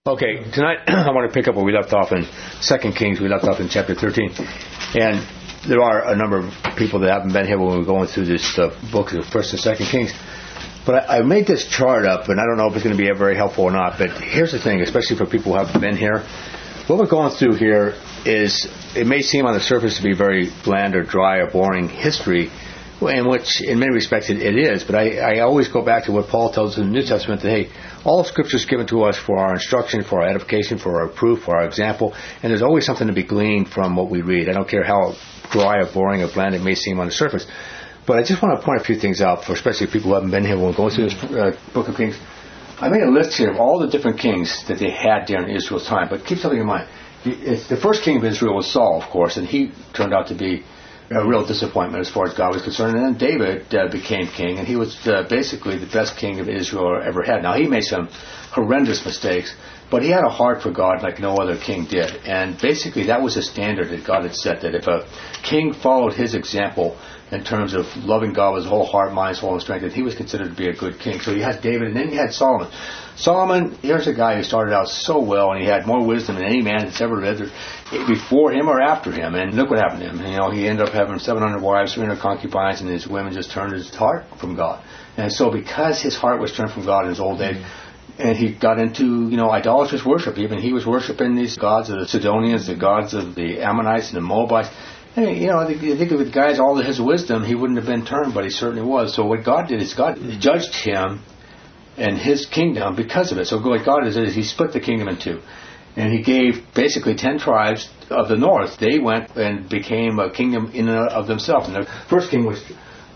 Okay, tonight I want to pick up where we left off in 2 Kings. We left off in chapter 13. And there are a number of people that haven't been here when we were going through this book of 1st and 2nd Kings. But I made this chart up, and I don't know if it's going to be very helpful or not. But here's the thing, especially for people who haven't been here. What we're going through here is, it may seem on the surface to be very bland or dry or boring history, in which, in many respects, it is. But I always go back to what Paul tells us in the New Testament, that, hey, all Scripture is given to us for our instruction, for our edification, for our proof, for our example, and there's always something to be gleaned from what we read. I don't care how dry or boring or bland it may seem on the surface. But I just want to point a few things out, for especially people who haven't been here when we're going through this book of Kings. I made a list here of all the different kings that they had during Israel's time, but keep something in mind. The first king of Israel was Saul, of course, and he turned out to be a real disappointment as far as God was concerned. And then David became king, and he was basically the best king of Israel ever had. Now, he made some horrendous mistakes, but he had a heart for God like no other king did. And basically, that was a standard that God had set, that if a king followed his example in terms of loving God with his whole heart, mind, soul, and strength, that he was considered to be a good king. So you had David, and then you had Solomon. Solomon, here's a guy who started out so well, and he had more wisdom than any man that's ever lived before him or after him. And look what happened to him. You know, he ended up having 700 wives, 300 concubines, and his women just turned his heart from God. And so because his heart was turned from God in his old age, and he got into, idolatrous worship. Even he was worshiping these gods of the Sidonians, the gods of the Ammonites and the Moabites. And, you think of the guy's all of his wisdom, he wouldn't have been turned, but he certainly was. So what God did is God judged him and his kingdom because of it. So what God did is he split the kingdom in two. And he gave basically 10 tribes of the north. They went and became a kingdom in and of themselves. And the first king was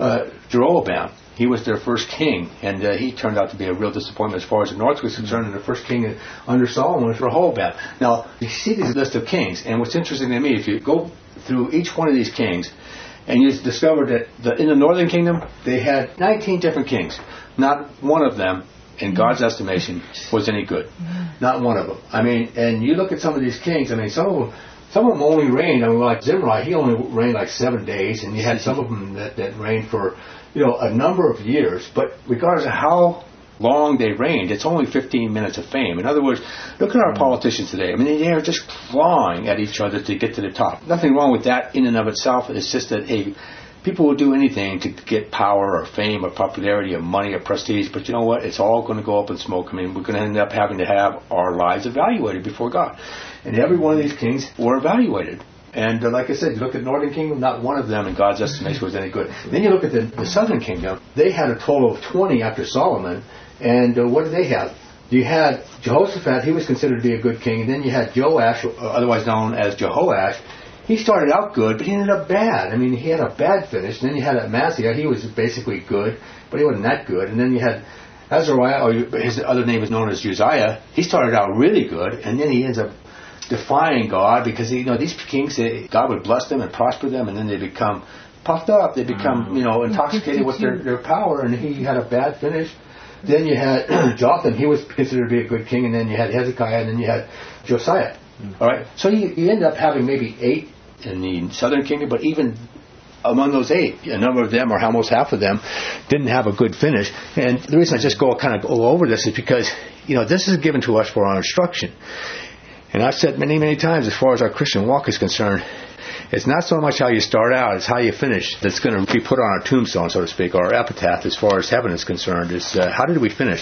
Jeroboam. He was their first king, and he turned out to be a real disappointment as far as the north was concerned. And the first king under Solomon was Rehoboam. Now, you see this list of kings, and what's interesting to me, if you go through each one of these kings, and you discover that in the northern kingdom, they had 19 different kings. Not one of them, in God's estimation, was any good. Not one of them. And you look at some of these kings, some of them only reigned, like Zimri, he only reigned like 7 days, and you had some of them that reigned for, a number of years. But regardless of how long they reigned, it's only 15 minutes of fame. In other words, look at our politicians today. They are just clawing at each other to get to the top. Nothing wrong with that in and of itself. It's just that, people will do anything to get power or fame or popularity or money or prestige. But you know what? It's all going to go up in smoke. We're going to end up having to have our lives evaluated before God. And every one of these kings were evaluated. And like I said, you look at the Northern Kingdom, not one of them in God's estimation was any good. Then you look at the Southern Kingdom. They had a total of 20 after Solomon. And what did they have? You had Jehoshaphat. He was considered to be a good king. And then you had Joash, otherwise known as Jehoash. He started out good, but he ended up bad. He had a bad finish. And then you had Amaziah. He was basically good, but he wasn't that good. And then you had Azariah, or his other name is known as Uzziah. He started out really good, and then he ends up defying God because these kings, God would bless them and prosper them, and then they become puffed up. They become intoxicated with their power, and he had a bad finish. Then you had Jotham. He was considered to be a good king, and then you had Hezekiah, and then you had Josiah. All right, so you end up having maybe 8 in the southern kingdom, but even among those 8, a number of them, or almost half of them, didn't have a good finish. And the reason I just go over this is because this is given to us for our instruction. And I've said many, many times, as far as our Christian walk is concerned, it's not so much how you start out, it's how you finish that's going to be put on our tombstone, so to speak, or our epitaph as far as heaven is concerned, is how did we finish?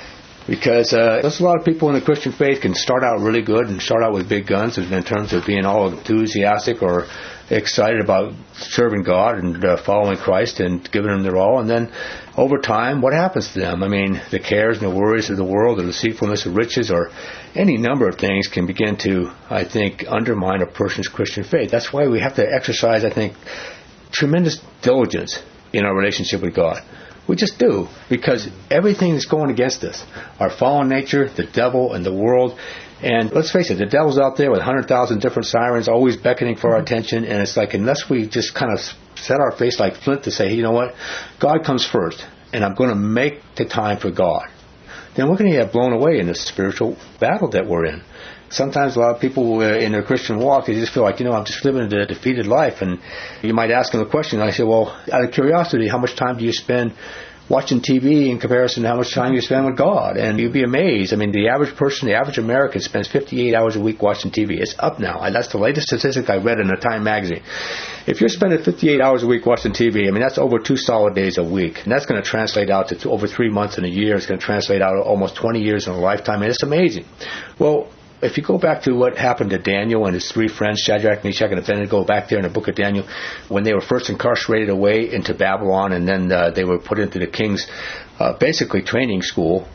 Because there's a lot of people in the Christian faith can start out really good and start out with big guns in terms of being all enthusiastic or excited about serving God and following Christ and giving Him their all. And then over time, what happens to them? The cares and the worries of the world, the deceitfulness of riches, or any number of things can begin to, I think, undermine a person's Christian faith. That's why we have to exercise, I think, tremendous diligence in our relationship with God. We just do, because everything is going against us. Our fallen nature, the devil, and the world. And let's face it, the devil's out there with 100,000 different sirens always beckoning for our attention. And it's like, unless we just kind of set our face like flint to say, hey, you know what? God comes first, and I'm going to make the time for God. Then we're going to get blown away in this spiritual battle that we're in. Sometimes a lot of people in their Christian walk, they just feel like, I'm just living a defeated life. And you might ask them a question, and I say, well, out of curiosity, how much time do you spend watching TV in comparison to how much time you spend with God. And you'd be amazed. I mean, the average person, the average American spends 58 hours a week watching TV. It's up now. And that's the latest statistic I read in a Time magazine. If you're spending 58 hours a week watching TV, I mean, that's over 2 solid days a week. And that's going to translate out to over 3 months in a year. It's going to translate out to almost 20 years in a lifetime. And it's amazing. Well, if you go back to what happened to Daniel and his 3 friends, Shadrach, Meshach, and Abednego, back there in the book of Daniel, when they were first incarcerated away into Babylon, and then they were put into the king's basically training school,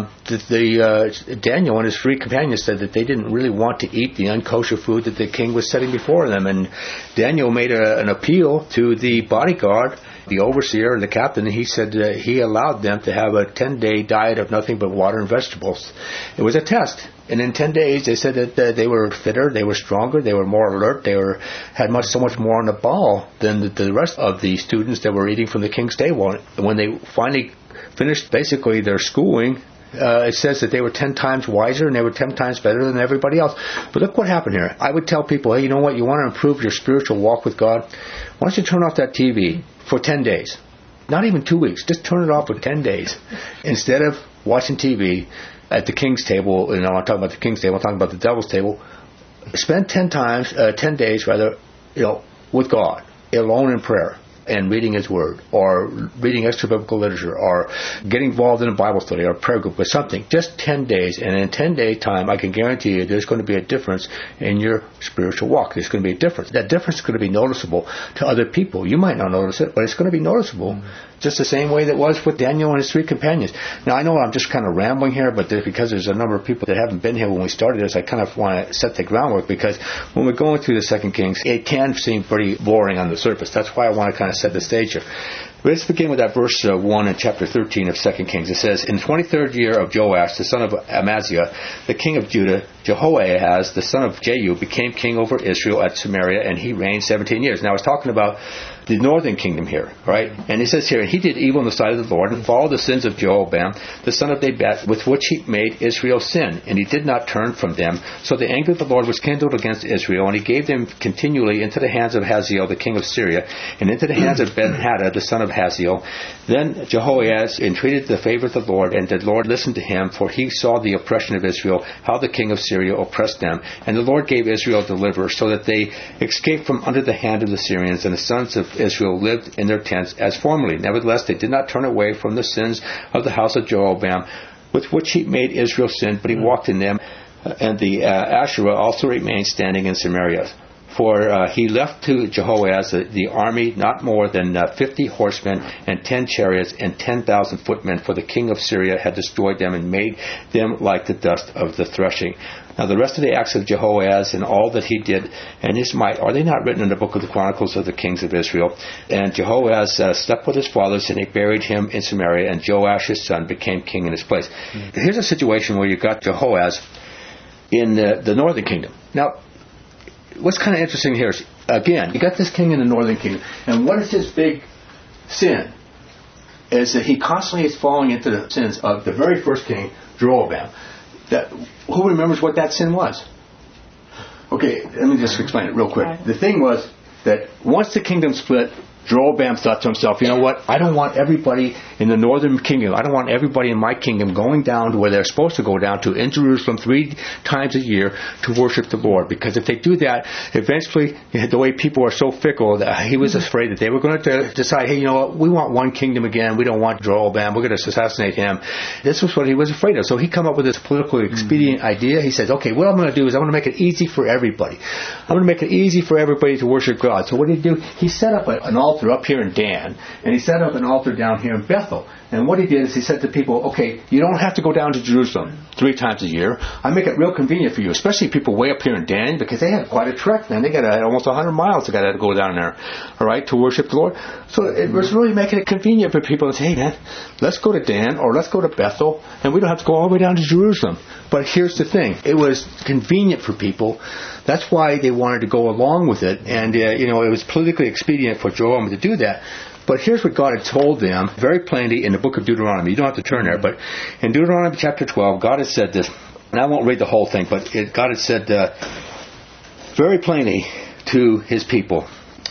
Daniel and his 3 companions said that they didn't really want to eat the unkosher food that the king was setting before them. And Daniel made an appeal to the bodyguard, the overseer, the captain, and he said he allowed them to have a 10-day diet of nothing but water and vegetables. It was a test. And in 10 days, they said that they were fitter, they were stronger, they were more alert, they had so much more on the ball than the rest of the students that were eating from the king's table. And when they finally finished basically their schooling, it says that they were 10 times wiser and they were 10 times better than everybody else. But look what happened here. I would tell people, hey, you know what? You want to improve your spiritual walk with God? Why don't you turn off that TV for 10 days? Not even 2 weeks. Just turn it off for 10 days. Instead of watching TV at the king's table, I'm not talking about the king's table, I'm talking about the devil's table. Spend 10 days with God, alone in prayer, and reading His Word, or reading extra biblical literature, or getting involved in a Bible study, or a prayer group, or something. Just 10 days. And in 10-day time, I can guarantee you there's going to be a difference in your spiritual walk. There's going to be a difference. That difference is going to be noticeable to other people. You might not notice it, but it's going to be noticeable. Just the same way that was with Daniel and his 3 companions. Now, I know I'm just kind of rambling here, but because there's a number of people that haven't been here when we started this, I kind of want to set the groundwork, because when we're going through the 2 Kings, it can seem pretty boring on the surface. That's why I want to kind of set the stage here. Let's begin with that verse 1 in chapter 13 of 2 Kings. It says, in the 23rd year of Joash, the son of Amaziah, the king of Judah, Jehoahaz, the son of Jehu, became king over Israel at Samaria, and he reigned 17 years. Now, I was talking about the northern kingdom here, right? And it says here, he did evil in the sight of the Lord and followed the sins of Jeroboam, the son of Nebat, with which he made Israel sin, and he did not turn from them. So the anger of the Lord was kindled against Israel, and he gave them continually into the hands of Hazael, the king of Syria, and into the hands of Ben-Hadad, the son of Hazael. Then Jehoahaz entreated the favor of the Lord, and the Lord listened to him, for he saw the oppression of Israel, how the king of Syria oppressed them. And the Lord gave Israel deliverers, so that they escaped from under the hand of the Syrians, and the sons of Israel lived in their tents as formerly. Nevertheless, they did not turn away from the sins of the house of Jeroboam, with which he made Israel sin, but he walked in them. And the Asherah also remained standing in Samaria. For he left to Jehoahaz the army not more than 50 horsemen and 10 chariots and 10,000 footmen, for the king of Syria had destroyed them and made them like the dust of the threshing. Now the rest of the acts of Jehoahaz and all that he did and his might, are they not written in the book of the Chronicles of the kings of Israel? And Jehoahaz slept with his fathers, and they buried him in Samaria, and Joash his son became king in his place. Mm-hmm. Here's a situation where you've got Jehoahaz in the northern kingdom. Now, what's kind of interesting here is, again, you got this king in the northern kingdom, and what is his big sin? Is that he constantly is falling into the sins of the very first king, Jeroboam. Who remembers what that sin was? Okay, let me just explain it real quick. The thing was that once the kingdom split, Jeroboam thought to himself, you know what, I don't want everybody in the northern kingdom, I don't want everybody in my kingdom going down to where they're supposed to go down to, in Jerusalem 3 times a year to worship the Lord. Because if they do that, eventually, the way people are so fickle, that he was afraid that they were going to decide, hey, you know what, we want one kingdom again, we don't want Jeroboam, we're going to assassinate him. This was what he was afraid of. So he came up with this politically expedient idea. He says, okay, what I'm going to do is I'm going to make it easy for everybody. I'm going to make it easy for everybody to worship God. So what did he do? He set up an altar up here in Dan, and he set up an altar down here in Bethel. And what he did is he said to people, okay, you don't have to go down to Jerusalem 3 times a year. I make it real convenient for you, especially people way up here in Dan, because they had quite a trek, man. They got almost 100 miles they got to go down there, all right, to worship the Lord. So it was really making it convenient for people to say, hey, man, let's go to Dan or let's go to Bethel, and we don't have to go all the way down to Jerusalem. But here's the thing. It was convenient for people. That's why they wanted to go along with it. And, it was politically expedient for Jeroboam to do that. But here's what God had told them very plainly in the book of Deuteronomy. You don't have to turn there, but in Deuteronomy chapter 12, God has said this, and I won't read the whole thing, but God had said very plainly to his people,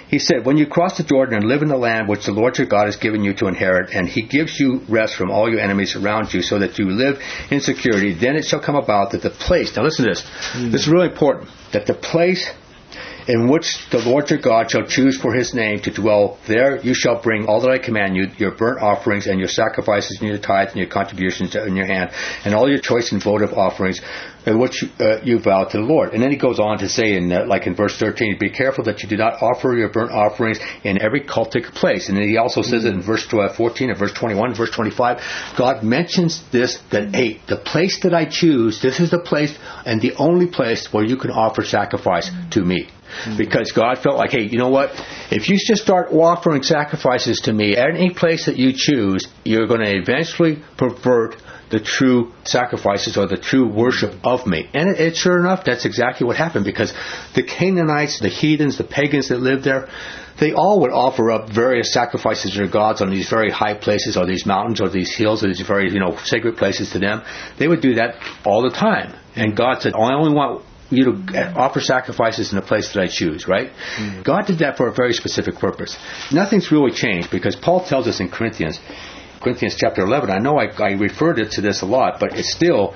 He said, when you cross the Jordan and live in the land which the Lord your God has given you to inherit, and he gives you rest from all your enemies around you so that you live in security, then it shall come about that the place, now listen to this, this is really important, that the place in which the Lord your God shall choose for his name to dwell, there you shall bring all that I command you, your burnt offerings and your sacrifices and your tithes and your contributions in your hand, and all your choice and votive offerings, which you vow to the Lord. And then he goes on to say, like in verse 13, be careful that you do not offer your burnt offerings in every cultic place. And then he also says it in verse 14 and verse 21, verse 25. God mentions this, that, hey, the place that I choose, this is the place and the only place where you can offer sacrifice to me. Because God felt like, hey, you know what? If you just start offering sacrifices to me at any place that you choose, you're going to eventually pervert the true sacrifices or the true worship of me. And it sure enough, that's exactly what happened, because the Canaanites, the heathens, the pagans that lived there, they all would offer up various sacrifices to their gods on these very high places or these mountains or these hills or these very, sacred places to them. They would do that all the time. And God said, I only want you to offer sacrifices in the place that I choose, right? Mm-hmm. God did that for a very specific purpose. Nothing's really changed, because Paul tells us in Corinthians chapter 11, I know I referred to this a lot, but it's still,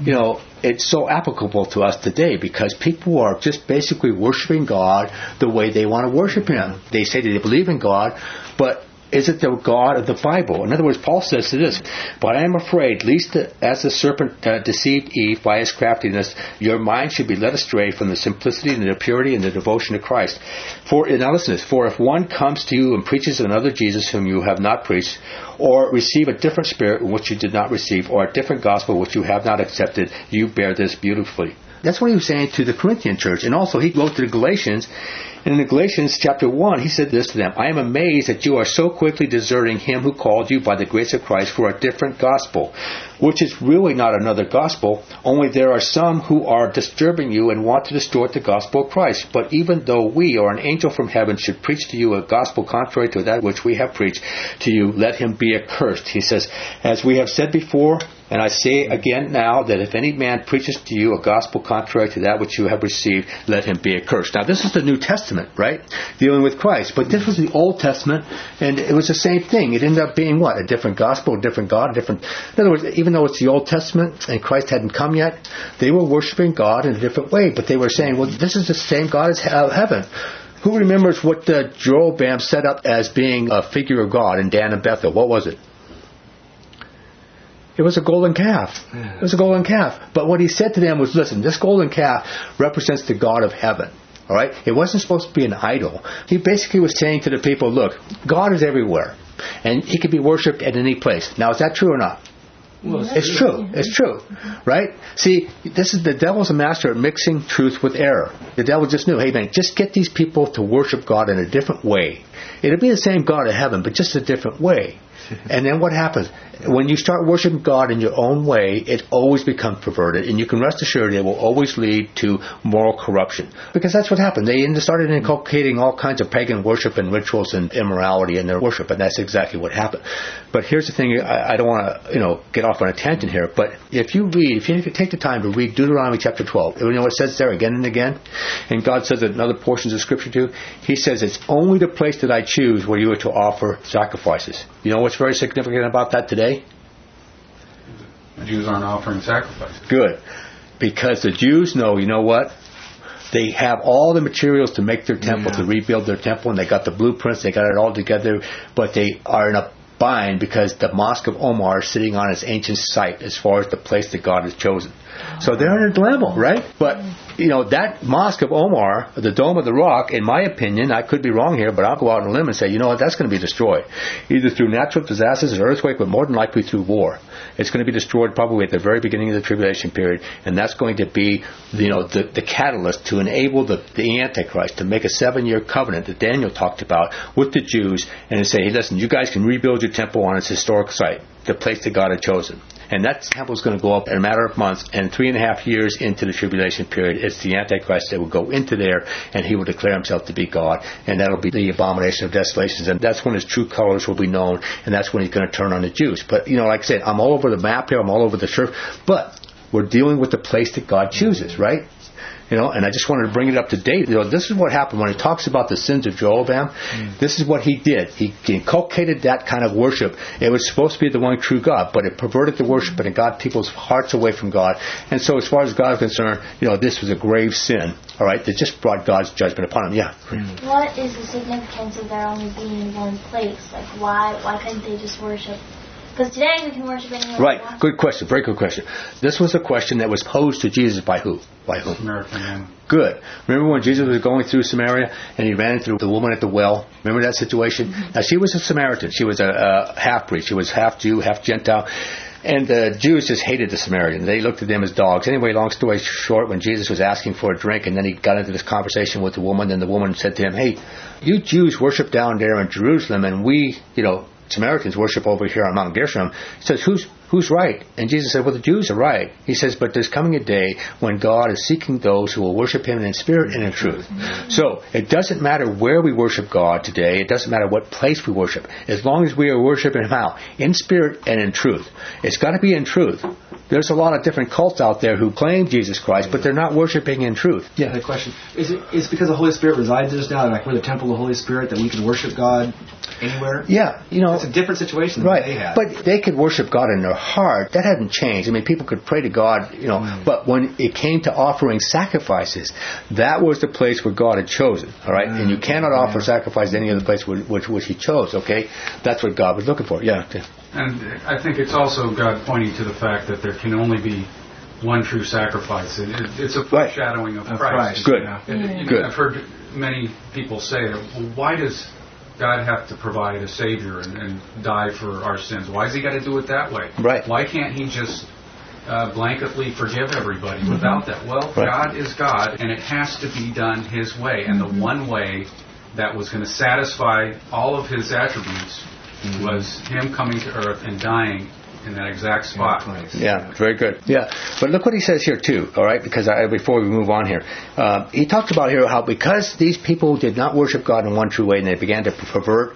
it's so applicable to us today, because people are just basically worshiping God the way they want to worship him. They say that they believe in God, but is it the God of the Bible? In other words, Paul says to this, but I am afraid, lest as the serpent deceived Eve by his craftiness, your mind should be led astray from the simplicity and the purity and the devotion to Christ. Now listen to this, for if one comes to you and preaches another Jesus whom you have not preached, or receive a different spirit which you did not receive, or a different gospel which you have not accepted, you bear this beautifully. That's what he was saying to the Corinthian church. And also he wrote to the Galatians. And in Galatians chapter 1, he said this to them, I am amazed that you are so quickly deserting him who called you by the grace of Christ for a different gospel, which is really not another gospel, only there are some who are disturbing you and want to distort the gospel of Christ. But even though we or an angel from heaven should preach to you a gospel contrary to that which we have preached to you, let him be accursed. He says, as we have said before, and I say again now, that if any man preaches to you a gospel contrary to that which you have received, let him be accursed. Now this is the New Testament, right? Dealing with Christ. But this was the Old Testament, and it was the same thing. It ended up being what? A different gospel, a different God, a different... In other words, even though it's the Old Testament and Christ hadn't come yet, they were worshiping God in a different way. But they were saying, well, this is the same God as heaven. Who remembers what Jeroboam set up as being a figure of God in Dan and Bethel? What was it? It was a golden calf. It was a golden calf. But what he said to them was, listen, this golden calf represents the God of heaven. All right? It wasn't supposed to be an idol. He basically was saying to the people, look, God is everywhere. And he can be worshipped at any place. Now, is that true or not? Well, it's true. It's true. Right? See, the devil's a master at mixing truth with error. The devil just knew, hey man, just get these people to worship God in a different way. It'll be the same God of heaven, but just a different way. And then what happens? When you start worshiping God in your own way, it always becomes perverted, and you can rest assured it will always lead to moral corruption. Because that's what happened. They started inculcating all kinds of pagan worship and rituals and immorality in their worship, and that's exactly what happened. But here's the thing, I don't want to get off on a tangent here, but if you take the time to read Deuteronomy chapter 12, you know what it says there again and again? And God says it in other portions of Scripture too. He says, it's only the place that I choose where you are to offer sacrifices. You know what's very significant about that today? The Jews aren't offering sacrifices. Good. Because the Jews know, you know what? They have all the materials to make their temple, to rebuild their temple, and they got the blueprints, they got it all together, but they are in a bind because the Mosque of Omar is sitting on its ancient site as far as the place that God has chosen. So they're in a dilemma, right? But, that Mosque of Omar, the Dome of the Rock, in my opinion, I could be wrong here, but I'll go out on a limb and say, you know what, that's going to be destroyed. Either through natural disasters or earthquake, but more than likely through war. It's going to be destroyed probably at the very beginning of the tribulation period, and that's going to be, the catalyst to enable the Antichrist to make a 7-year covenant that Daniel talked about with the Jews, and to say, hey, listen, you guys can rebuild your temple on its historic site, the place that God had chosen. And that temple is going to go up in a matter of months, and 3.5 years into the tribulation period, it's the Antichrist that will go into there, and he will declare himself to be God, and that'll be the abomination of desolations, and that's when his true colors will be known, and that's when he's going to turn on the Jews. But, like I said, I'm all over the map here, I'm all over the surf, but we're dealing with the place that God chooses, right? And I just wanted to bring it up to date. This is what happened when he talks about the sins of Jeroboam. This is what he did. He inculcated that kind of worship. It was supposed to be the one true God, but it perverted the worship and it got people's hearts away from God. And so as far as God is concerned, this was a grave sin, all right, that just brought God's judgment upon him. Yeah. What is the significance of there only being in one place? Like, why couldn't they just worship? Because today we can worship anywhere. Right. Good question. Very good question. This was a question that was posed to Jesus by who? By whom? Samaritan. Good. Remember when Jesus was going through Samaria and he ran into the woman at the well? Remember that situation? Now, she was a Samaritan. She was a half-breed. She was half Jew, half Gentile. And the Jews just hated the Samaritans. They looked at them as dogs. Anyway, long story short, when Jesus was asking for a drink and then he got into this conversation with the woman, then the woman said to him, hey, you Jews worship down there in Jerusalem and we, Samaritans worship over here on Mount Gerizim. He says, who's right? And Jesus said, well, the Jews are right. He says, but there's coming a day when God is seeking those who will worship him in spirit and in truth. So it doesn't matter where we worship God today. It doesn't matter what place we worship. As long as we are worshiping him how? In spirit and in truth. It's got to be in truth. There's a lot of different cults out there who claim Jesus Christ, but they're not worshiping in truth. Yeah, the question. Is it because the Holy Spirit resides in us now, like we're the temple of the Holy Spirit, that we can worship God anywhere? Yeah, It's a different situation than they had. But they could worship God in their heart. That hadn't changed. I mean, people could pray to God, but when it came to offering sacrifices, that was the place where God had chosen, all right? And you cannot offer sacrifice any other place which he chose, okay? That's what God was looking for, yeah. And I think it's also God pointing to the fact that there can only be one true sacrifice. It's a foreshadowing of Christ. Good. Good. I've heard many people say, well, why does God have to provide a Savior and die for our sins? Why has he got to do it that way? Right. Why can't he just blanketly forgive everybody without that? Well, God is God, and it has to be done his way. And the one way that was going to satisfy all of his attributes was him coming to earth and dying in that exact spot. Yeah, very good. Yeah, but look what he says here too, all right, because before we move on here, he talks about here how because these people did not worship God in one true way and they began to pervert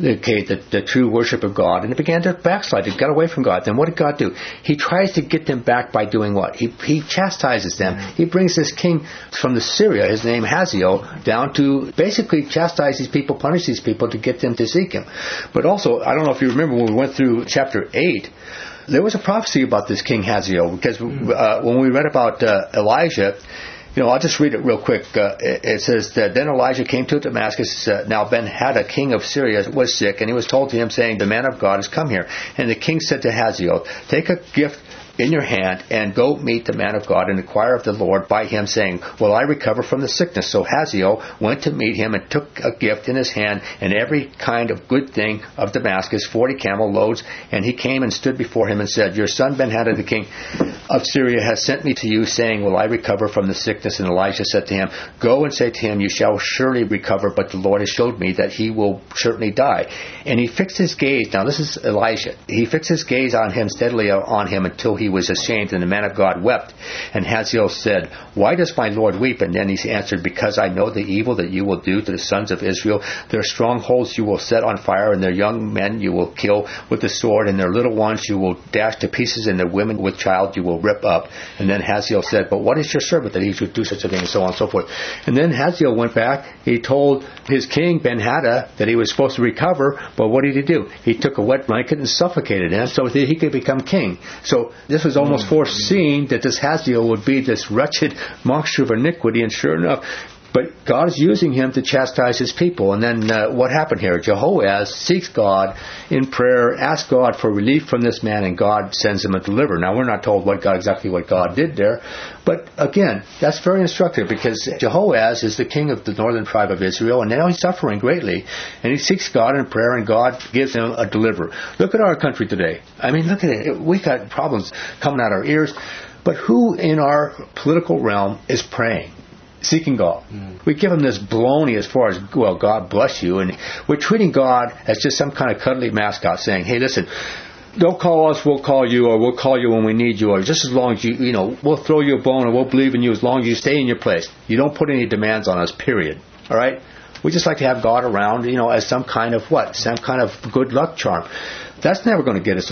the true worship of God, and they began to backslide. They got away from God. Then what did God do? He tries to get them back by doing what? He chastises them. He brings this king from the Syria, his name Hazael, down to basically chastise these people, punish these people to get them to seek him. But also, I don't know if you remember when we went through chapter 8, there was a prophecy about this king Hazael, because when we read about Elijah, I'll just read it real quick. It says that then Elijah came to Damascus. Now Ben-Hadad, king of Syria, was sick, and he was told to him, saying, the man of God has come here. And the king said to Hazael, take a gift in your hand and go meet the man of God and inquire of the Lord by him, saying, will I recover from the sickness? So Hazael went to meet him and took a gift in his hand and every kind of good thing of Damascus, 40 camel loads. And he came and stood before him and said, your son Ben-Hadad, the king of Syria, has sent me to you, saying, will I recover from the sickness? And Elijah said to him, go and say to him, you shall surely recover, but the Lord has showed me that he will certainly die. And he fixed his gaze. Now this is Elijah. He fixed his gaze on him, steadily on him, until he was ashamed, and the man of God wept. And Hazael said, why does my Lord weep? And then he answered, because I know the evil that you will do to the sons of Israel. Their strongholds you will set on fire, and their young men you will kill with the sword, and their little ones you will dash to pieces, and their women with child you will rip up. And then Hazael said, but what is your servant that he should do such a thing, and so on and so forth. And then Hazael went back. He told his king Ben-Hadad that he was supposed to recover, but what did he do? He took a wet blanket and suffocated him so that he could become king. So this was almost foreseen that this Hazael would be this wretched monster of iniquity, and sure enough, but God is using him to chastise his people. And then what happened here? Jehoaz seeks God in prayer, asks God for relief from this man, and God sends him a deliverer. Now, we're not told exactly what God did there, but again, that's very instructive, because Jehoaz is the king of the northern tribe of Israel, and now he's suffering greatly, and he seeks God in prayer, and God gives him a deliverer. Look at our country today. I mean, look at it. We got problems coming out our ears, but who in our political realm is praying? Seeking God. We give him this baloney as far as, well, God bless you, and we're treating God as just some kind of cuddly mascot saying, hey, listen, don't call us, we'll call you, or we'll call you when we need you, or just as long as we'll throw you a bone, or we'll believe in you as long as you stay in your place. You don't put any demands on us, period. All right? We just like to have God around, as some kind of what? Some kind of good luck charm. That's never going to get us over.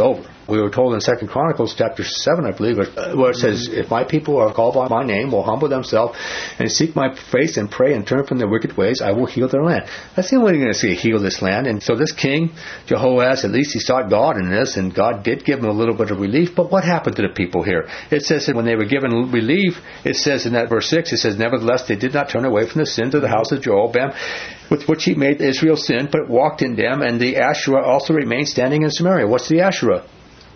We were told in 2 Chronicles chapter 7, I believe, where it says, if my people are called by my name, will humble themselves and seek my face and pray and turn from their wicked ways, I will heal their land. That's the only way you're going to see heal this land. And so this king, Jehoahaz, at least he sought God in this, and God did give him a little bit of relief. But what happened to the people here? It says that when they were given relief, it says in that verse 6, it says, nevertheless, they did not turn away from the sins of the house of Jeroboam, with which he made Israel sin, but walked in them, and the Asherah also remained standing in Samaria. What's the Asherah?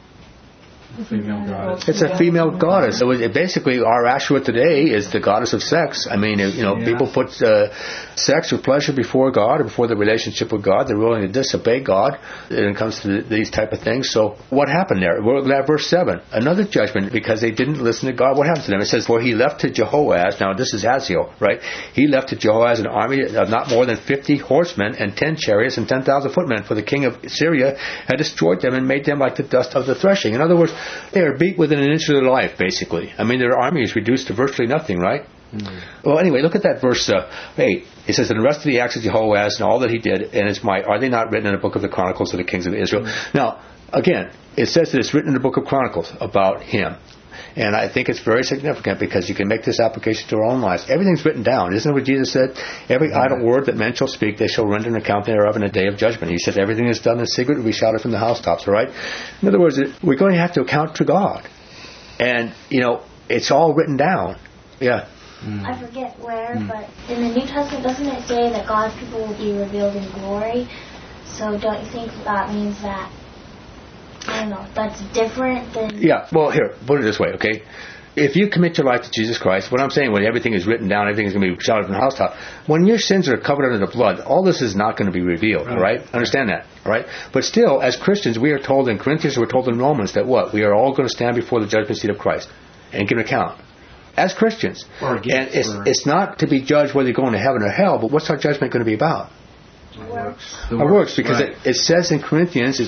Female goddess. It's a female goddess. So basically, our Asherah today is the goddess of sex. I mean, people put sex or pleasure before God, or before the relationship with God. They're willing to disobey God when it comes to these type of things. So what happened there? We're at verse 7. Another judgment because they didn't listen to God. What happened to them? It says, for he left to Jehoahaz, now this is Hazael, right? He left to Jehoahaz an army of not more than 50 horsemen and 10 chariots and 10,000 footmen, for the king of Syria had destroyed them and made them like the dust of the threshing. In other words, they are beat within an inch of their life, basically. I mean, their army is reduced to virtually nothing, right? Well, anyway, look at that verse 8. It says, and the rest of the acts of Jehoahaz and all that he did and his might, are they not written in the book of the Chronicles of the kings of Israel? Now, again, it says that it's written in the book of Chronicles about him. And I think it's very significant because you can make this application to our own lives. Everything's written down. Isn't it what Jesus said? Every idle word that men shall speak, they shall render an account thereof in a day of judgment. He said everything is done in secret will be shouted from the housetops, all right? In other words, we're going to have to account to God. And, it's all written down. Yeah. I forget where, but in the New Testament, doesn't it say that God's people will be revealed in glory? So don't you think that means that, I don't know, that's different than... Yeah, well, here, put it this way, okay? If you commit your life to Jesus Christ, what I'm saying, when everything is written down, everything is going to be shouted from the housetop, when your sins are covered under the blood, all this is not going to be revealed, all right? Understand that, all right? But still, as Christians, we are told in Corinthians, we're told in Romans that what? We are all going to stand before the judgment seat of Christ and give an account. As Christians. And it's not to be judged whether you're going to heaven or hell, but what's our judgment going to be about? Our works, because it says in Corinthians,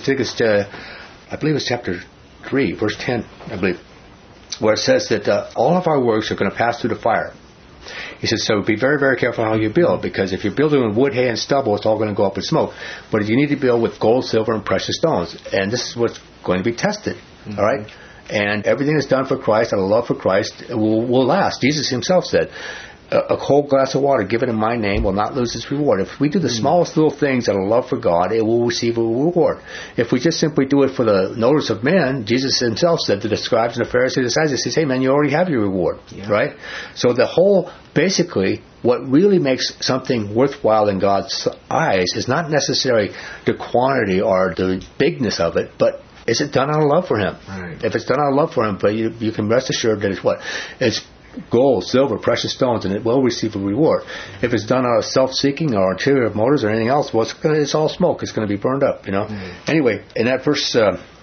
I believe it's chapter 3, verse 10, I believe, where it says that all of our works are going to pass through the fire. He says, so be very, very careful how you build, because if you're building with wood, hay, and stubble, it's all going to go up in smoke. But you need to build with gold, silver, and precious stones. And this is what's going to be tested, all right? And everything is done for Christ, out of love for Christ, will last. Jesus himself said, a cold glass of water given in my name will not lose its reward. If we do the smallest little things out of love for God, it will receive a reward. If we just simply do it for the notice of men, Jesus himself said to the scribes and the Pharisees and the Sadducees, he says, hey man, you already have your reward, right? So the whole, basically, what really makes something worthwhile in God's eyes is not necessarily the quantity or the bigness of it, but is it done out of love for Him? Right. If it's done out of love for Him, but you can rest assured that it's what? It's gold, silver, precious stones, and it will receive a reward. If it's done out of self-seeking or ulterior motives or anything else, well, it's all smoke. It's going to be burned up, Anyway, in that verse,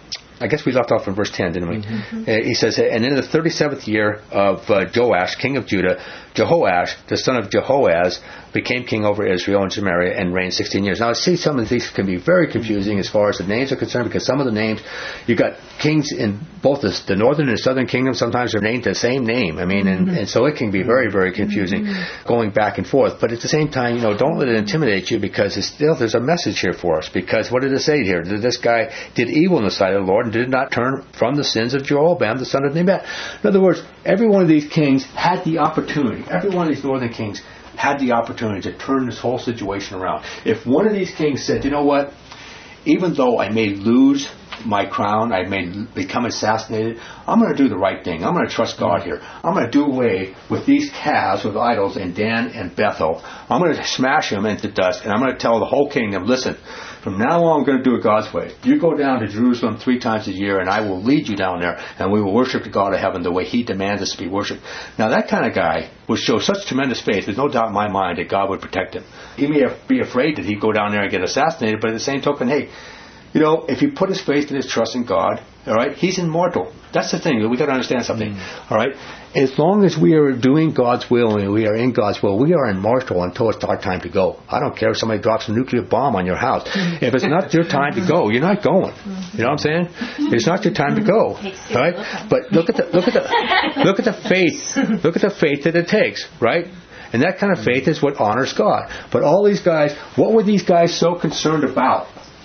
I guess we left off in verse 10, didn't we? He says, and in the 37th year of Joash, king of Judah, Jehoash, the son of Jehoahaz, became king over Israel and Samaria and reigned 16 years. Now, I see some of these can be very confusing as far as the names are concerned, because some of the names, you've got kings in both the northern and southern kingdom, sometimes they're named the same name. I mean, and so it can be very, very confusing going back and forth. But at the same time, don't let it intimidate you, because there's a message here for us. Because what did it say here? That this guy did evil in the sight of the Lord and did not turn from the sins of Jeroboam, the son of Nebat. In other words, every one of these kings had the opportunity. Every one of these northern kings had the opportunity to turn this whole situation around. If one of these kings said, you know what, even though I may lose my crown, I may become assassinated, I'm going to do the right thing. I'm going to trust God here. I'm going to do away with these calves, with idols in Dan and Bethel. I'm going to smash them into dust, and I'm going to tell the whole kingdom, listen, from now on I'm going to do it God's way. You go down to Jerusalem 3 times a year, and I will lead you down there, and we will worship the God of heaven the way He demands us to be worshipped. Now that kind of guy would show such tremendous faith, there's no doubt in my mind that God would protect him. He may be afraid that he'd go down there and get assassinated, but at the same token, hey, if he put his faith and his trust in God, all right, he's immortal. That's the thing. We got to understand something. All right, as long as we are doing God's will and we are in God's will, we are immortal until it's our time to go. I don't care if somebody drops a nuclear bomb on your house. If it's not your time to go, you're not going. You know what I'm saying? It's not your time to go. All right, but look at the faith. Look at the faith that it takes. Right. And that kind of faith is what honors God. But all these guys, what were these guys so concerned about?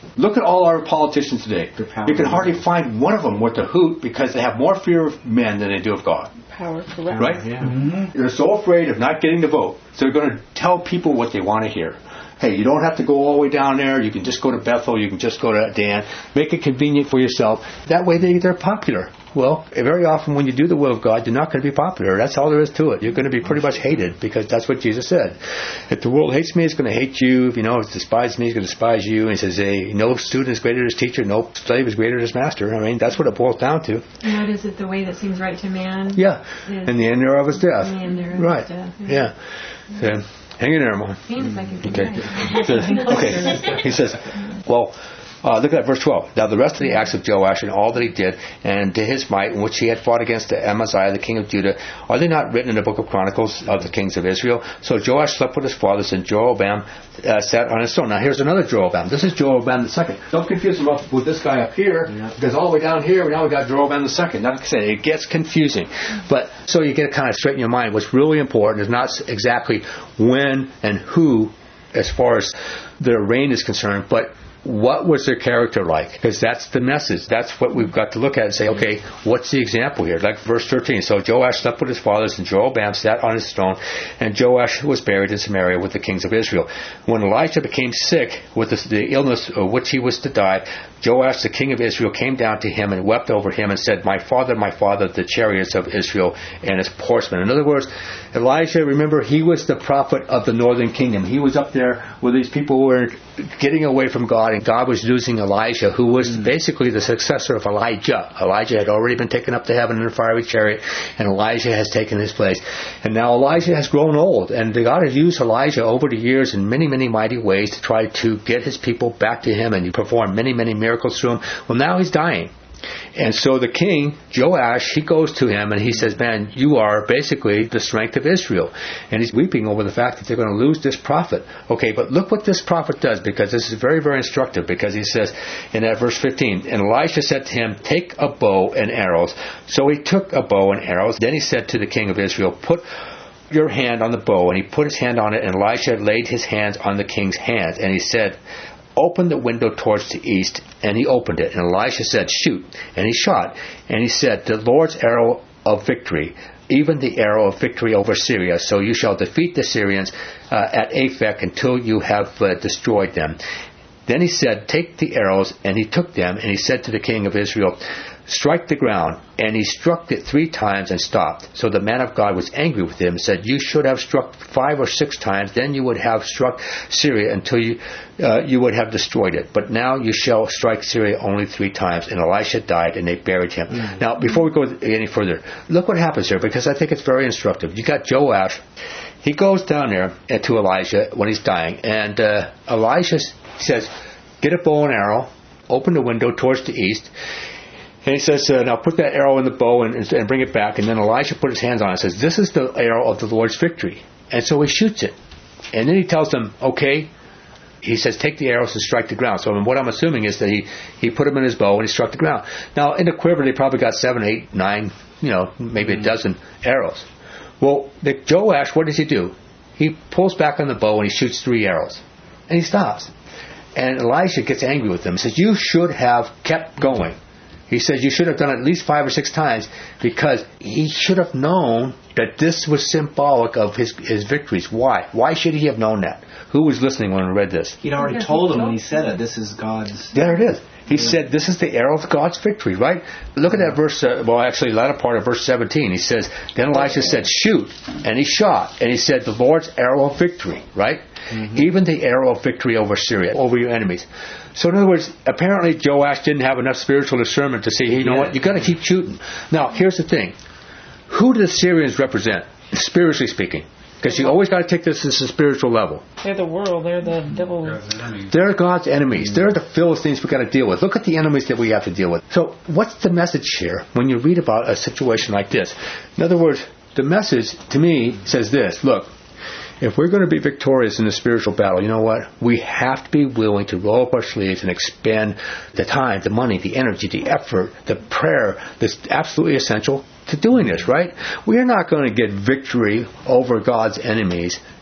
Look at all our politicians today. You can hardly find one of them worth a hoot because they have more fear of men than they do of God. Power, correct. Right? Yeah. Mm-hmm. They're so afraid of not getting the vote, so they're going to tell people what they want to hear. Hey, you don't have to go all the way down there. You can just go to Bethel. You can just go to Dan. Make it convenient for yourself. That way they're popular. Well, very often when you do the will of God, you're not going to be popular. That's all there is to it. You're going to be pretty much hated because that's what Jesus said. If the world hates me, it's going to hate you. If it despises me, it's going to despise you. And he says, no student is greater than his teacher. No slave is greater than his master. I mean, that's what it boils down to. And what is it? The way that seems right to man? Yeah. And the end thereof is death. The end thereof right. is death. Yeah. So, hang in there, man. Seems like it's Okay. Okay. He says, well, look at verse 12. Now the rest of the acts of Joash and all that he did, and to his might, in which he had fought against Amaziah, the king of Judah, are they not written in the book of Chronicles of the kings of Israel? So Joash slept with his fathers, and Jeroboam sat on his throne. Now here's another Jeroboam. This is Jeroboam the second. Don't confuse him with this guy up here, because all the way down here, now we got Jeroboam the second. Like I said, it gets confusing. But so you get to kind of straighten your mind. What's really important is not exactly when and who, as far as their reign is concerned, but what was their character like? Because that's the message. That's what we've got to look at and say, okay, what's the example here? Like verse 13. So Joash slept with his fathers, and Jeroboam sat on his throne, and Joash was buried in Samaria with the kings of Israel. When Elijah became sick with the illness of which he was to die, Joash, the king of Israel, came down to him and wept over him and said, my father, the chariots of Israel and its horsemen. In other words, Elijah, remember, he was the prophet of the northern kingdom. He was up there where these people were getting away from God, and God was using Elijah, who was basically the successor of Elijah. Elijah had already been taken up to heaven in a fiery chariot, and Elijah has taken his place. And now Elijah has grown old, and God has used Elijah over the years in many, many mighty ways to try to get his people back to him, and he performed many, many miracles through him. Well, now he's dying. And so the king, Joash, he goes to him and he says, man, you are basically the strength of Israel. And he's weeping over the fact that they're going to lose this prophet. Okay, but look what this prophet does, because this is very, very instructive, because he says in that verse 15, and Elisha said to him, take a bow and arrows. So he took a bow and arrows. Then he said to the king of Israel, put your hand on the bow. And he put his hand on it, and Elisha laid his hands on the king's hands. And he said, open the window towards the east. And he opened it. And Elisha said, shoot. And he shot. And he said, the Lord's arrow of victory, even the arrow of victory over Syria. So you shall defeat the Syrians at Aphek until you have destroyed them. Then he said, take the arrows. And he took them. And he said to the king of Israel, strike the ground. And he struck it 3 times and stopped. So the man of God was angry with him and said, you should have struck 5 or 6 times. Then you would have struck Syria until you would have destroyed it. But now you shall strike Syria only 3 times. And Elisha died, and they buried him. Mm-hmm. Now, before we go any further, look what happens here, because I think it's very instructive. You got Joash. He goes down there to Elijah when he's dying. And Elisha says, get a bow and arrow, open the window towards the east. And he says, now put that arrow in the bow and bring it back. And then Elisha put his hands on it and says, this is the arrow of the Lord's victory. And so he shoots it. And then he tells them, okay. He says, take the arrows and strike the ground. So what I'm assuming is that he put them in his bow and he struck the ground. Now, in the quiver, they probably got 7, 8, 9, maybe a dozen arrows. Well, Joash, what does he do? He pulls back on the bow and he shoots 3 arrows. And he stops. And Elisha gets angry with him and says, you should have kept going. He says you should have done it at least 5 or 6 times, because he should have known that this was symbolic of his victories. Why? Why should he have known that? Who was listening when we read this? He'd already told him when he said it, this is God's... There it is. He said this is the arrow of God's victory, right? Look at that verse, the latter part of verse 17. He says, then Elisha said, shoot. And he shot. And he said, the Lord's arrow of victory, right? Mm-hmm. Even the arrow of victory over Syria, over your enemies. So in other words, apparently Joash didn't have enough spiritual discernment to say, hey, you know what, you've got to keep shooting. Now, here's the thing. Who do the Syrians represent, spiritually speaking? Because you always got to take this to a spiritual level. They're the world. They're the devil. They're God's enemies. They're the Philistines we've got to deal with. Look at the enemies that we have to deal with. So what's the message here when you read about a situation like this? In other words, the message to me says this. Look, if we're going to be victorious in the spiritual battle, you know what? We have to be willing to roll up our sleeves and expend the time, the money, the energy, the effort, the prayer that's absolutely essential to doing this, right? We are not going to get victory over God's enemies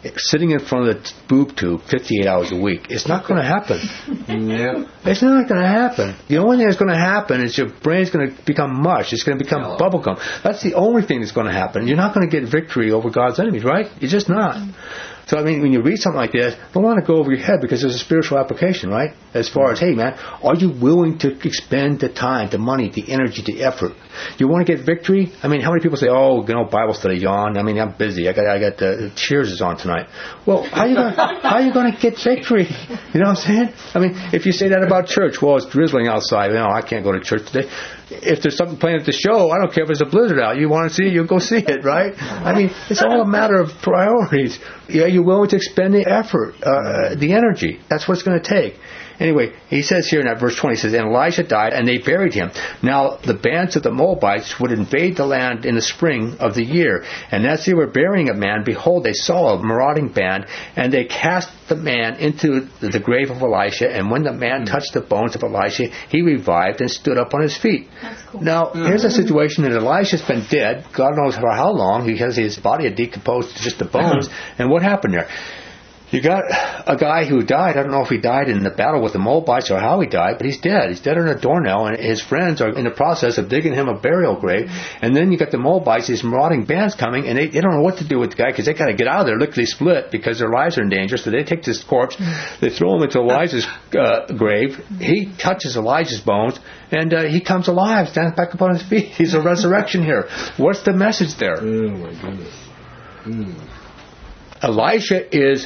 sitting in front of the boob tube 58 hours a week. It's not going to happen. Yeah. It's not going to happen. The only thing that's going to happen is your brain's going to become mush. It's going to become bubblegum. That's the only thing that's going to happen. You're not going to get victory over God's enemies, right? You're just not. So, I mean, when you read something like this, don't want to go over your head because there's a spiritual application, right? As far as, hey, man, are you willing to expend the time, the money, the energy, the effort? You want to get victory? I mean, how many people say, oh, Bible study, yawn. I mean, I'm busy. I got the Cheers is on tonight. Well, how are you going to get victory? You know what I'm saying? I mean, if you say that about church, well, it's drizzling outside. I can't go to church today. If there's something playing at the show, I don't care if there's a blizzard out. You want to see it, you'll go see it, right? I mean, it's all a matter of priorities. Yeah, you're willing to expend the effort, the energy. That's what it's going to take. Anyway, he says here in that verse 20, he says, and Elisha died, and they buried him. Now, the bands of the Moabites would invade the land in the spring of the year. And as they were burying a man, behold, they saw a marauding band, and they cast the man into the grave of Elisha. And when the man touched the bones of Elisha, he revived and stood up on his feet. That's cool. Now, here's a situation that Elisha's been dead, God knows for how long, because his body had decomposed to just the bones. And what happened there? You got a guy who died. I don't know if he died in the battle with the Moabites or how he died, but he's dead. He's dead on a doornail, and his friends are in the process of digging him a burial grave. And then you got the Moabites, these marauding bands coming, and they don't know what to do with the guy because they got to get out of there lickety split because their lives are in danger. So they take this corpse, they throw him into Elijah's grave. He touches Elijah's bones, and he comes alive, stands back up on his feet. He's a resurrection here. What's the message there? Oh, my goodness. Elisha is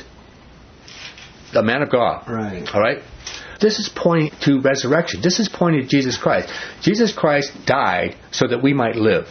the man of God. Right. All right? This is pointing to resurrection. This is pointing to Jesus Christ. Jesus Christ died so that we might live.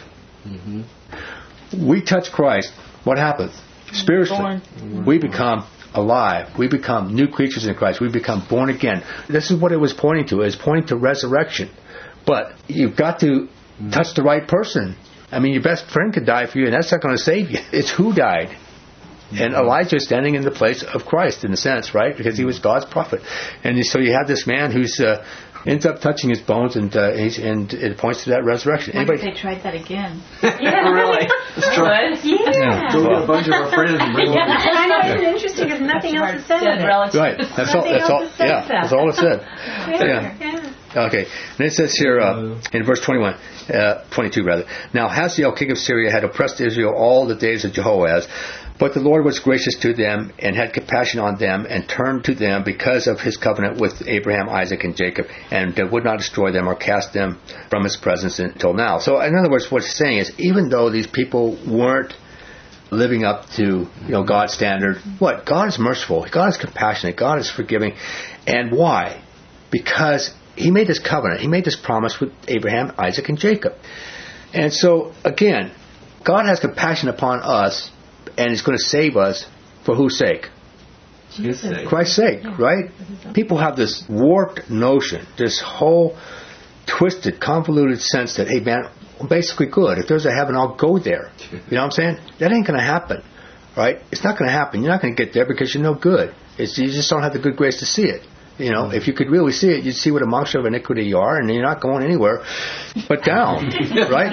Mm-hmm. We touch Christ. What happens? Spiritually, we become alive. We become new creatures in Christ. We become born again. This is what it was pointing to. It's pointing to resurrection. But you've got to touch the right person. I mean, your best friend could die for you, and that's not going to save you. It's who died. And Elijah is standing in the place of Christ, in a sense, right? Because he was God's prophet. And so you have this man who's ends up touching his bones, and it points to that resurrection. What if they tried that again? Yeah. Really? Let's try. Yeah. Go get a bunch of our friends and bring them. And I know it's interesting because nothing else is said in it. Right. That's all. That's all. Yeah. That's all it said. Yeah. Okay. And it says here in verse 22 rather. Now Hazael, king of Syria, had oppressed Israel all the days of Jehoahaz. But the Lord was gracious to them and had compassion on them and turned to them because of his covenant with Abraham, Isaac, and Jacob, and would not destroy them or cast them from his presence until now. So in other words, what it's saying is, even though these people weren't living up to God's standard, what? God is merciful. God is compassionate. God is forgiving. And why? Because he made this covenant. He made this promise with Abraham, Isaac, and Jacob. And so, again, God has compassion upon us, and He's going to save us for whose sake? Jesus. Christ's sake, right? People have this warped notion, this whole twisted, convoluted sense that, hey, man, I'm basically good. If there's a heaven, I'll go there. You know what I'm saying? That ain't going to happen, right? It's not going to happen. You're not going to get there because you're no good. You just don't have the good grace to see it. If you could really see it, you'd see what a monster of iniquity you are, and you're not going anywhere but down, right?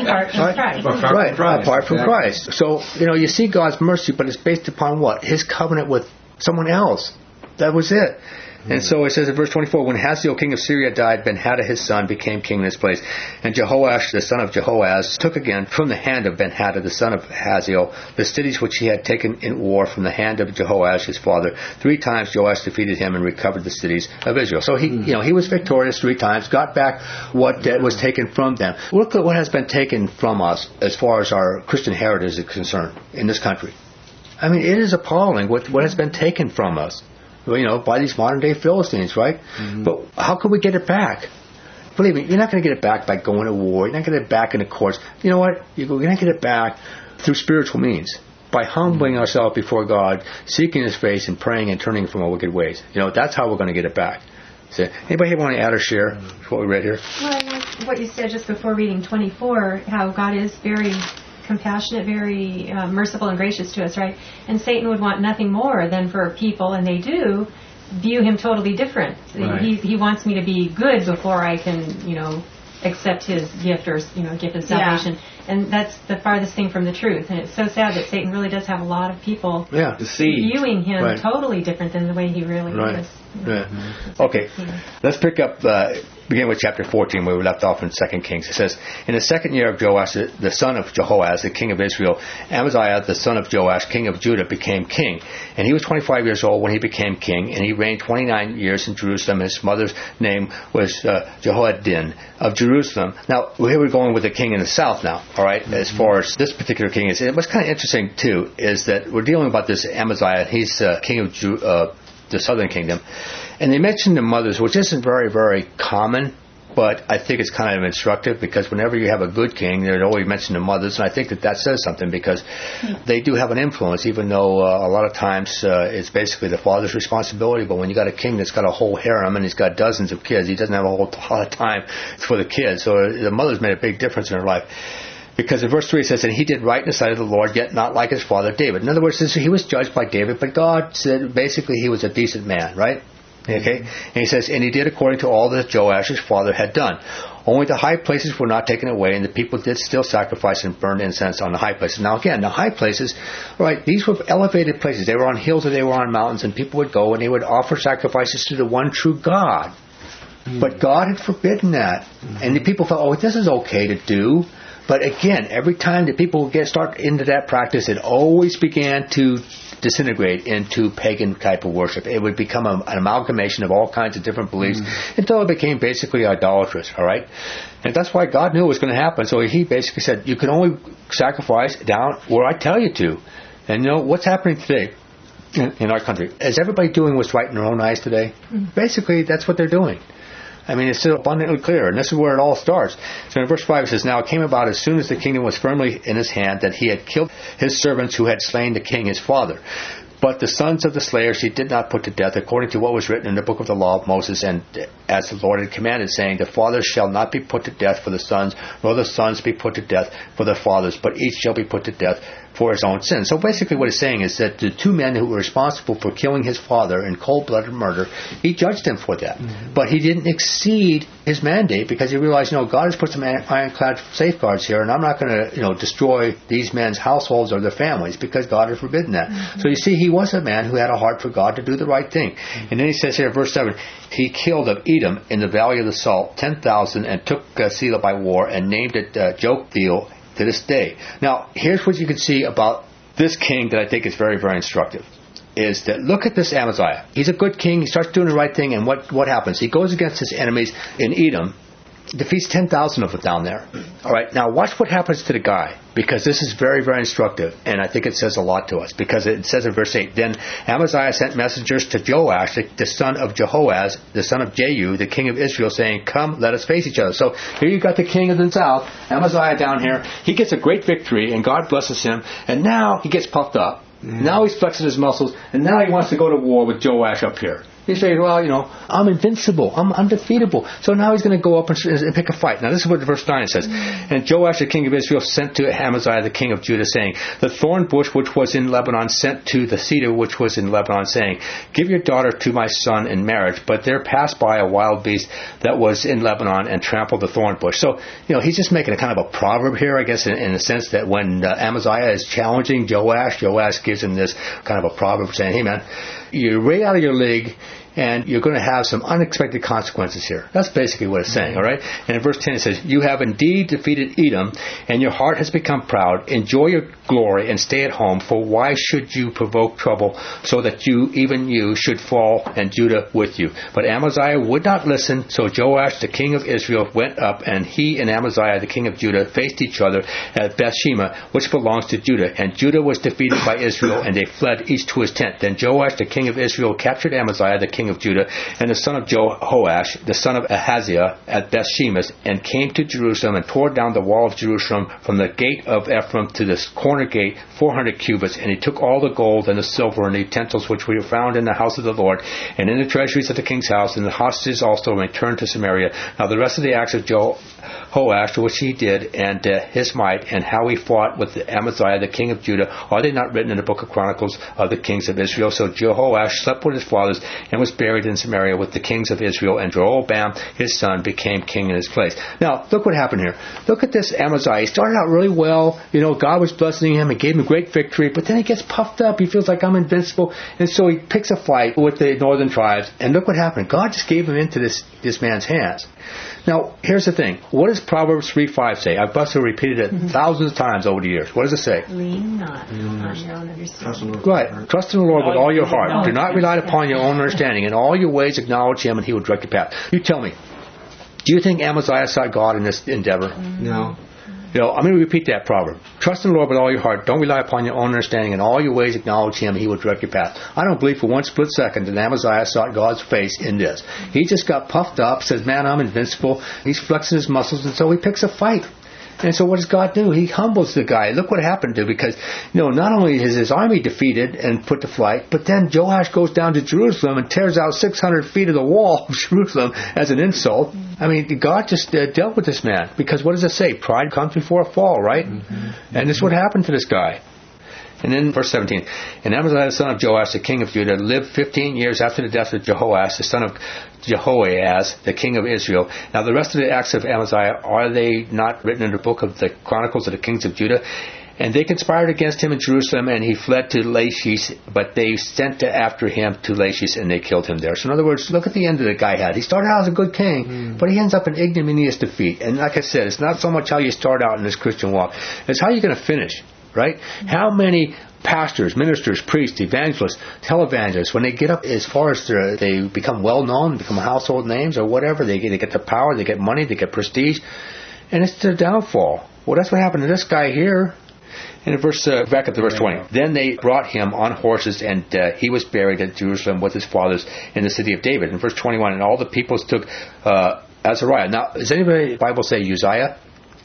Apart from Christ. So, you see God's mercy, but it's based upon what? His covenant with someone else. That was it. And so it says in verse 24, when Hazael, king of Syria, died, Ben-Hadad his son became king in his place. And Jehoash, the son of Jehoahaz, took again from the hand of Ben-Hadad, the son of Hazael, the cities which he had taken in war from the hand of Jehoash his father. 3 times Joash defeated him and recovered the cities of Israel. So he was victorious 3 times, got back what was taken from them. Look at what has been taken from us as far as our Christian heritage is concerned in this country. I mean, it is appalling what has been taken from us. By these modern-day Philistines, right? Mm-hmm. But how can we get it back? Believe me, you're not going to get it back by going to war. You're not going to get it back in the courts. You know what? You're going to get it back through spiritual means, by humbling ourselves before God, seeking His face, and praying and turning from our wicked ways. That's how we're going to get it back. So, anybody want to add or share what we read here? Well, what you said just before reading 24, how God is very compassionate, very merciful and gracious to us, right? And Satan would want nothing more than for people, and they do, view him totally different. Right. He wants me to be good before I can, accept his gift or, gift of salvation. And that's the farthest thing from the truth. And it's so sad that Satan really does have a lot of people deceived, viewing him Right. totally different than the way he really Right. is. Yeah. Okay, let's pick up, begin with chapter 14 where we left off in 2 Kings. It says, in the second year of Joash, the son of Jehoaz, the king of Israel, Amaziah, the son of Joash, king of Judah, became king. And he was 25 years old when he became king, and he reigned 29 years in Jerusalem. His mother's name was Jehoiadin of Jerusalem. Now, here we're going with the king in the south now, all right, as far as this particular king is. And what's kind of interesting, too, is that we're dealing about this Amaziah. He's king of the southern kingdom. And they mentioned the mothers, which isn't very, very common, but I think it's kind of instructive because whenever you have a good king, they'd always mention the mothers, and I think that says something because they do have an influence, even though a lot of times it's basically the father's responsibility, but when you got a king that's got a whole harem and he's got dozens of kids, he doesn't have a whole lot of time for the kids, so the mother's made a big difference in her life. Because in verse 3 it says, and he did right in the sight of the Lord, yet not like his father David. In other words, he was judged by David, but God said basically he was a decent man, right? Okay? And he says, and he did according to all that Joash his father had done. Only the high places were not taken away, and the people did still sacrifice and burn incense on the high places. Now again, the high places, right, these were elevated places. They were on hills or they were on mountains, and people would go and they would offer sacrifices to the one true God. But God had forbidden that. And the people thought, oh, this is okay to do. But again, every time that people would start into that practice, it always began to disintegrate into pagan type of worship. It would become an amalgamation of all kinds of different beliefs until it became basically idolatrous, all right? And that's why God knew it was going to happen. So he basically said, you can only sacrifice down where I tell you to. And you know, what's happening today in our country? Is everybody doing what's right in their own eyes today? Basically, that's what they're doing. I mean, it's still abundantly clear, and this is where it all starts. So in verse 5 it says, now it came about as soon as the kingdom was firmly in his hand that he had killed his servants who had slain the king his father. But the sons of the slayers he did not put to death, according to what was written in the book of the law of Moses, and as the Lord had commanded, saying, the fathers shall not be put to death for the sons, nor the sons be put to death for their fathers, but each shall be put to death for his own sin. So basically what he's saying is that the two men who were responsible for killing his father in cold-blooded murder, he judged them for that. But he didn't exceed his mandate because he realized, God has put some ironclad safeguards here, and I'm not going to, destroy these men's households or their families because God has forbidden that. So you see, he was a man who had a heart for God to do the right thing. And then he says here, verse 7, he killed of Edom in the valley of the Salt 10,000 and took Selah by war and named it Joktheel to this day. Now, here's what you can see about this king that I think is very, very instructive. Is that look at this Amaziah. He's a good king. He starts doing the right thing, and what happens? He goes against his enemies in Edom, defeats 10,000 of them down there. All right, now watch what happens to the guy, because this is very, very instructive, and I think it says a lot to us, because it says in verse 8, then Amaziah sent messengers to Joash, the son of Jehoaz, the son of Jehu, the king of Israel, saying, come, let us face each other. So here you got the king of the south, Amaziah down here. He gets a great victory, and God blesses him, and now he gets puffed up. Now he's flexing his muscles, and now he wants to go to war with Joash up here. He says, well, I'm invincible. I'm undefeatable. So now he's going to go up and pick a fight. Now this is what verse 9 says. And Joash, the king of Israel, sent to Amaziah, the king of Judah, saying, the thorn bush which was in Lebanon sent to the cedar which was in Lebanon, saying, give your daughter to my son in marriage. But there passed by a wild beast that was in Lebanon and trampled the thorn bush. So, he's just making a kind of a proverb here, I guess, in the sense that when Amaziah is challenging Joash gives him this kind of a proverb saying, hey man, you're way out of your league, and you're going to have some unexpected consequences here. That's basically what it's saying, all right? And in verse 10 it says, you have indeed defeated Edom, and your heart has become proud. Enjoy your glory and stay at home, for why should you provoke trouble so that even you should fall and Judah with you? But Amaziah would not listen, so Joash, the king of Israel, went up, and he and Amaziah, the king of Judah, faced each other at Bethshema, which belongs to Judah. And Judah was defeated by Israel, and they fled each to his tent. Then Joash, the king of Israel, captured Amaziah, the king of Judah, and the son of Jehoash, the son of Ahaziah, at Bethshemesh, and came to Jerusalem and tore down the wall of Jerusalem from the gate of Ephraim to the corner corner gate 400 cubits, and he took all the gold and the silver and the utensils which we have found in the house of the Lord, and in the treasuries of the king's house, and the hostages also returned to Samaria. Now the rest of the acts of Jehoash, which he did, and his might, and how he fought with Amaziah, the king of Judah, are they not written in the book of Chronicles of the kings of Israel? So Jehoash slept with his fathers and was buried in Samaria with the kings of Israel, and Jeroboam, his son, became king in his place. Now, look what happened here. Look at this Amaziah. He started out really well. God was blessing him and gave him great victory, but then he gets puffed up. He feels like I'm invincible, and so he picks a fight with the northern tribes, and look what happened. God just gave him into this man's hands. Now, here's the thing. What does Proverbs 3:5 say? I've must have repeated it thousands of times over the years. What does it say? Lean not on your own understanding. Right. Trust in the Lord with all your heart. Do not rely upon your own understanding. In all your ways acknowledge him, and he will direct your path. You tell me, do you think Amaziah sought God in this endeavor? No. I'm going to repeat that proverb. Trust in the Lord with all your heart. Don't rely upon your own understanding. In all your ways acknowledge him. He will direct your path. I don't believe for one split second that Amaziah sought God's face in this. He just got puffed up, says, man, I'm invincible. He's flexing his muscles, and so he picks a fight. And so what does God do? He humbles the guy. Look what happened to him, because not only is his army defeated and put to flight, but then Joash goes down to Jerusalem and tears out 600 feet of the wall of Jerusalem as an insult. I mean, God just dealt with this man, because what does it say? Pride comes before a fall, right? Mm-hmm. And this is what happened to this guy. And then verse 17, and Amaziah the son of Joash, the king of Judah, lived 15 years after the death of Jehoash, the son of Jehoahaz, the king of Israel. Now the rest of the acts of Amaziah, are they not written in the book of the Chronicles of the kings of Judah? And they conspired against him in Jerusalem, and he fled to Lachish, but they sent after him to Lachish, and they killed him there. So in other words, look at the end that the guy had. He started out as a good king, but he ends up in ignominious defeat. And like I said, it's not so much how you start out in this Christian walk, it's how you're going to finish. Right? How many pastors, ministers, priests, evangelists, televangelists, when they get up as far as they become well-known, become household names or whatever, they get the power, they get money, they get prestige, and it's their downfall. Well, that's what happened to this guy here. And back up to verse 20. Then they brought him on horses, and he was buried at Jerusalem with his fathers in the city of David. In verse 21, and all the peoples took Azariah. Now, does anybody in the Bible say Uzziah?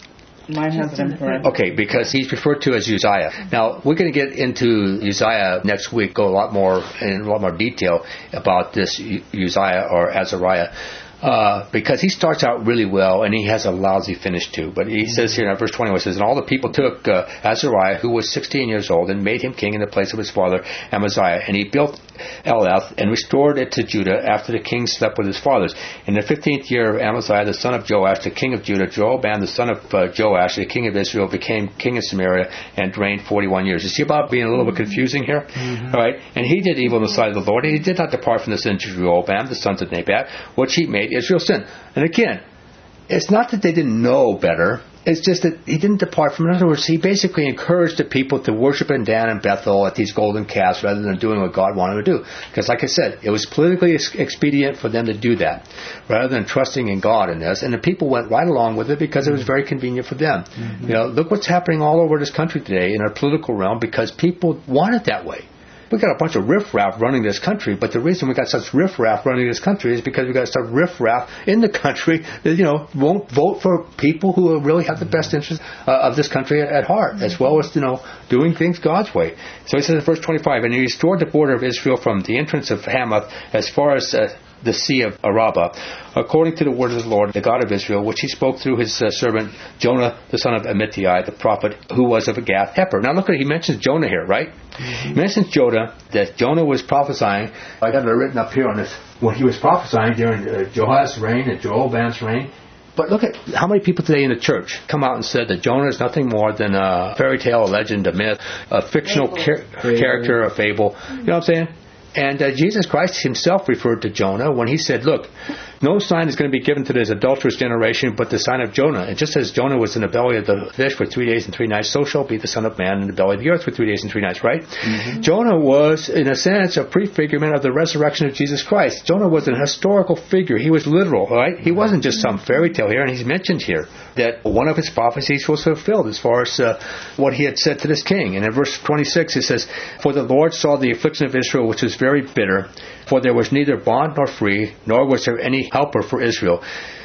Mine has it incorrect. Okay, because he's referred to as Uzziah. Now, we're going to get into Uzziah next week, go in a lot more detail about this Uzziah or Azariah. Because he starts out really well, and he has a lousy finish too. But he says here in verse 21, it says, and all the people took Azariah, who was 16 years old, and made him king in the place of his father Amaziah. And he built Elath and restored it to Judah after the king slept with his fathers. In the 15th year of Amaziah, the son of Joash, the king of Judah, Jeroboam, the son of Joash, the king of Israel, became king of Samaria and reigned 41 years. You see about being a little bit confusing here? Mm-hmm. All right. And he did evil in the sight of the Lord, and he did not depart from the sins of Jeroboam, the sons of Nebat, which he made Israel sin. And again, it's not that they didn't know better. It's just that he didn't depart from it. In other words, he basically encouraged the people to worship in Dan and Bethel at these golden calves rather than doing what God wanted to do. Because like I said, it was politically expedient for them to do that rather than trusting in God in this. And the people went right along with it because it was very convenient for them. Mm-hmm. Look what's happening all over this country today in our political realm because people want it that way. We've got a bunch of riffraff running this country, but the reason we got such riffraff running this country is because we got such riffraff in the country that, won't vote for people who really have the best interest of this country at heart, as well as, doing things God's way. So he says in verse 25, and he restored the border of Israel from the entrance of Hamath as far as the sea of Arabah, according to the word of the Lord, the God of Israel, which he spoke through his servant Jonah, the son of Amittai, the prophet, who was of Gath-hepher. Now look at it, he mentions Jonah here, right? Mm-hmm. He mentions Jonah, that Jonah was prophesying. I got it written up here on this. When he was prophesying during Jehoahaz's reign and Jeroboam's reign. But look at how many people today in the church come out and said that Jonah is nothing more than a fairy tale, a legend, a myth, a fictional character, a fable. You know what I'm saying? And Jesus Christ himself referred to Jonah when he said, look, no sign is going to be given to this adulterous generation but the sign of Jonah. And just as Jonah was in the belly of the fish for 3 days and 3 nights, so shall be the Son of Man in the belly of the earth for 3 days and 3 nights, right? Mm-hmm. Jonah was, in a sense, a prefigurement of the resurrection of Jesus Christ. Jonah was an historical figure. He was literal, right? He wasn't just some fairy tale here, and he's mentioned here that one of his prophecies was fulfilled as far as what he had said to this king. And in verse 26 it says, for the Lord saw the affliction of Israel, which was very bitter, for there was neither bond nor free, nor was there any helper for Israel.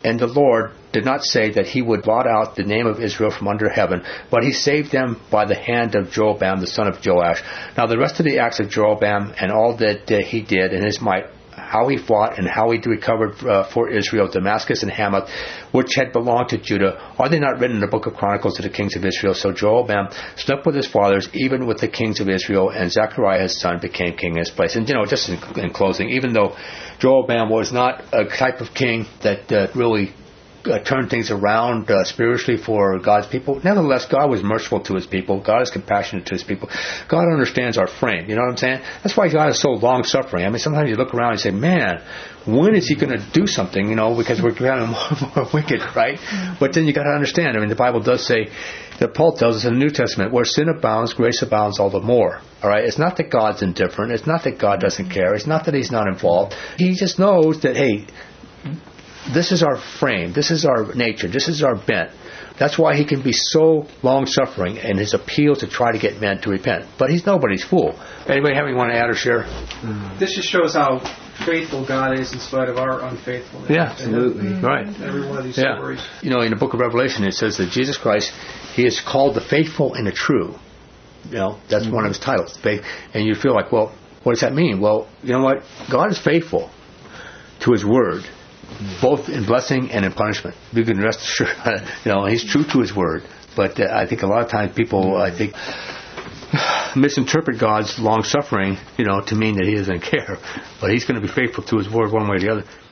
And the Lord did not say that he would blot out the name of Israel from under heaven, but he saved them by the hand of Jeroboam, the son of Joash. Now the rest of the acts of Jeroboam and all that he did in his might, how he fought and how he recovered for Israel Damascus and Hamath, which had belonged to Judah, are they not written in the book of Chronicles of the kings of Israel? So Jeroboam slept with his fathers, even with the kings of Israel, and Zechariah his son became king in his place. And just in closing, even though Jeroboam was not a type of king that really turned things around spiritually for God's people, nevertheless, God was merciful to his people. God is compassionate to his people. God understands our frame. You know what I'm saying? That's why God is so long-suffering. I mean, sometimes you look around and say, man, when is he going to do something? Because we're getting more and more wicked, right? But then you got to understand. I mean, the Bible does say, that Paul tells us in the New Testament, where sin abounds, grace abounds all the more. All right? It's not that God's indifferent. It's not that God doesn't care. It's not that he's not involved. He just knows that, hey, this is our frame. This is our nature. This is our bent. That's why he can be so long-suffering in his appeal to try to get men to repent. But he's nobody's fool. Anybody have anything want to add or share? This just shows how faithful God is in spite of our unfaithfulness. Yeah, absolutely. Right. Every one of these stories. In the book of Revelation, it says that Jesus Christ, he is called the faithful and the true. That's one of his titles. And you feel like, well, what does that mean? Well, you know what? God is faithful to his word, both in blessing and in punishment. You can rest assured, he's true to his word. But I think a lot of times people, misinterpret God's long-suffering, to mean that he doesn't care. But he's going to be faithful to his word one way or the other.